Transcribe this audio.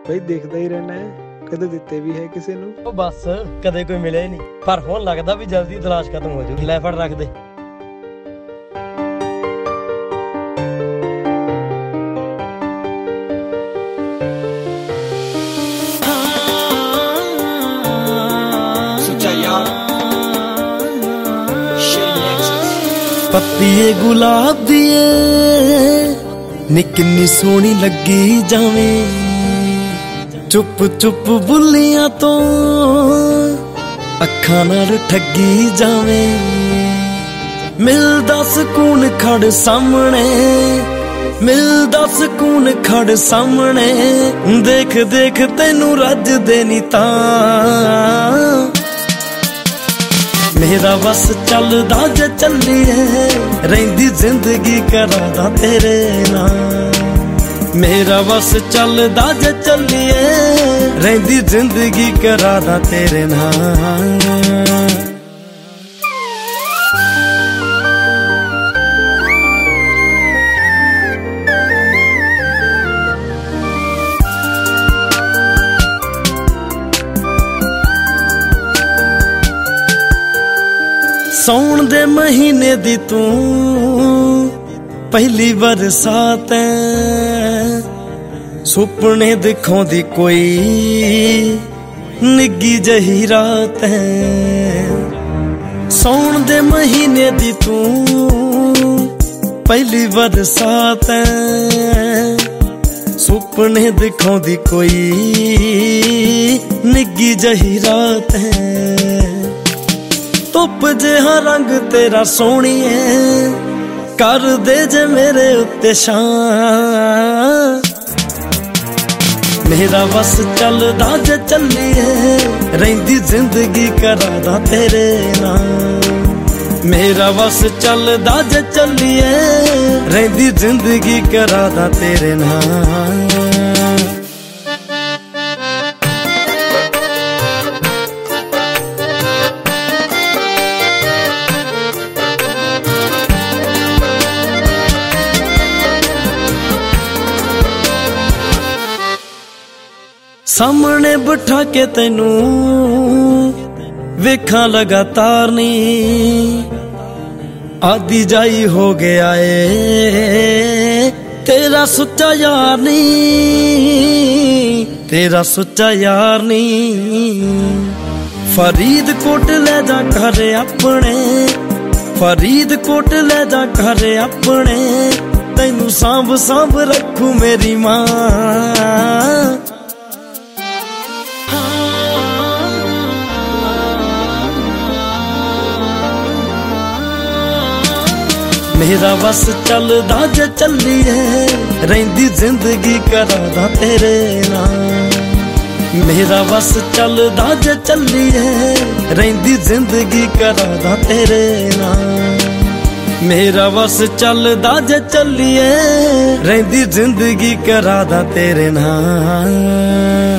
ਬਈ ਦੇਖਦਾ ਹੀ ਰਹਿਣਾ ਹੈ, ਕਦੇ ਦਿੱਤੇ ਵੀ ਹੈ ਕਿਸੇ ਨੂੰ? ਉਹ ਬਸ ਕਦੇ ਕੋਈ ਮਿਲਿਆ ਹੀ ਨਹੀਂ, ਪਰ ਹੁਣ ਲੱਗਦਾ ਵੀ ਜਲਦੀ ਤਲਾਸ਼ ਖਤਮ ਹੋ ਜੂਗੀ। ਲੈ ਫੜ ਰੱਖ ਦੇ। पत्तीए गुलाब दिए नी किन्नी सोहनी लगी जावे, चुप चुप बुलियां तो अखां नाल ठगी जावे। मिलदा सुकून खड़ सामने, मिलदा सुकून खड़ सामने, देख देख तैनू रज देनी तां। मेरा बस चलदा जे चलिए, रहिंदी जिंदगी करादा तेरे नाल। मेरा बस चलदा जे चलिए, रहिंदी जिंदगी करादा तेरे नाल। सौण दे महीने दी तू पहली बरसात है, सुपने दिखौंदी कोई निग्गी जही रात है। सौण दे महीने दी तू पहली बरसात है, सुपने दिखौंदी कोई निग्गी जही रात है। धुप जिहा रंग तेरा सोहणीए, कर दे जे मेरे उत्ते छां। मेरा बस चलदा जे चलिए, रहिंदी जिंदगी करादा तेरे नाल। मेरा बस चलदा जे चलिए, रहिंदी जिंदगी करादा तेरे नाल। सामने बिठा के तैनू वेखां लगातार नी, आदि जाई हो गया है तेरा सुच्चा यार नी, तेरा सुच्चा यार नी। फरीदकोट ले जा घर अपने, फरीदकोट ले जा घर अपने, तैनू सांभ सांभ रखू मेरी मां। मेरा बस चलदा जे चलिए, रहिंदी जिंदगी करादा तेरे नाल। मेरा बस चलदा जे चलिए, रहिंदी जिंदगी करादा तेरे नाल। मेरा बस चलदा जे चलिए, रहिंदी जिंदगी करादा तेरे नाल।